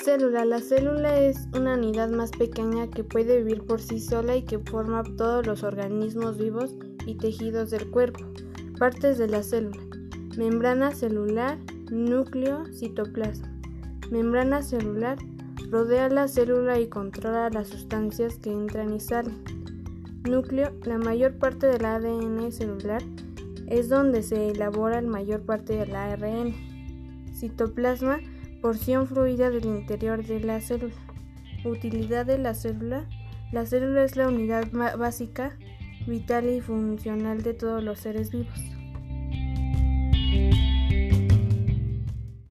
Célula. La célula es una unidad más pequeña que puede vivir por sí sola y que forma todos los organismos vivos y tejidos del cuerpo. Partes de la célula: membrana celular, núcleo, citoplasma. Membrana celular rodea la célula y controla las sustancias que entran y salen. Núcleo: la mayor parte del ADN celular, es donde se elabora la mayor parte del ARN. Citoplasma: porción fluida del interior de la célula. Utilidad de la célula. La célula es la unidad básica, vital y funcional de todos los seres vivos.